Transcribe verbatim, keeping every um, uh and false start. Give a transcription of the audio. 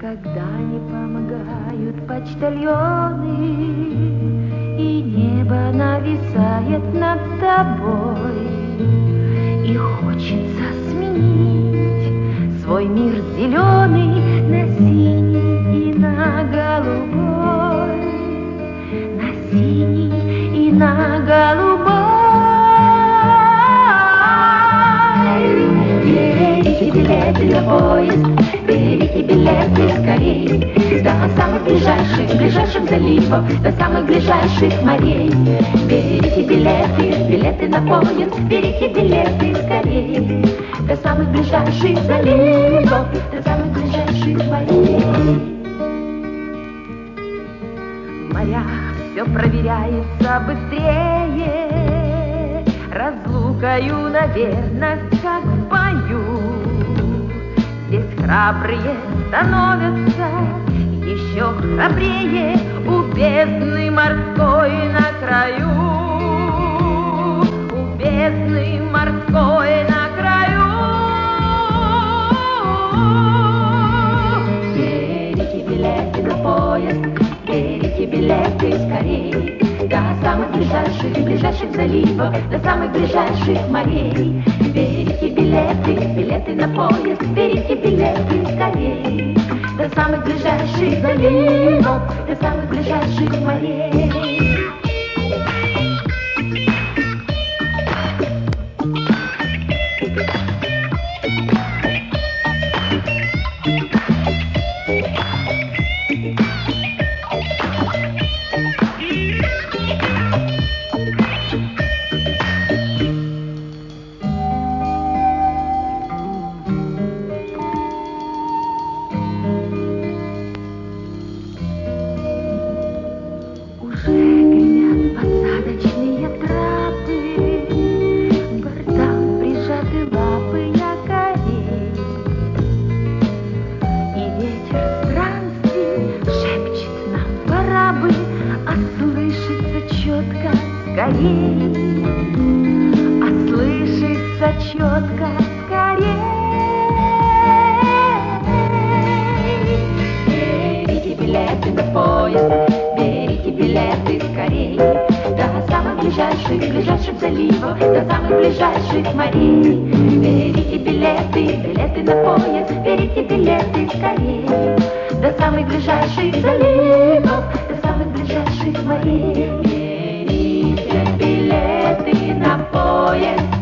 Когда не помогают почтальоны, и небо нависает над тобой, и хочется сменить свой мир зеленый на синий и на голубой, на синий и на голубой. Берите билеты на поезд, берите билеты скорей, до самых ближайших, ближайших заливов, до самых ближайших морей. Берите билеты, билеты на поезд, берите билеты скорей, до самых ближайших заливов, до самых ближайших морей. В морях все проверяется быстрее, разлукою, наверно, как в бою. Здесь храбрые становятся еще храбрее у бездны морской на краю, у бездны морской на краю. Берите билеты на поезд, берите билеты скорей, до самых ближайших, ближайших заливов, до самых ближайших морей. Берите билеты, билеты на поезд, берите билеты скорей, до самых ближайших заливов, до самых ближайших морей. Гремят посадочные трапы, к бортам прижаты лапы якорей, и ветер странствий шепчет нам, пора бы, а слышится четко скорей, а слышится четко скорей. Берите билеты на поезд, берите билеты скорей, до самых ближайших, ближайших заливов, до самых ближайших морей. Берите билеты, билеты на поезд, берите билеты скорей, до самых ближайших заливов, до самых ближайших морей. Берите билеты на поезд,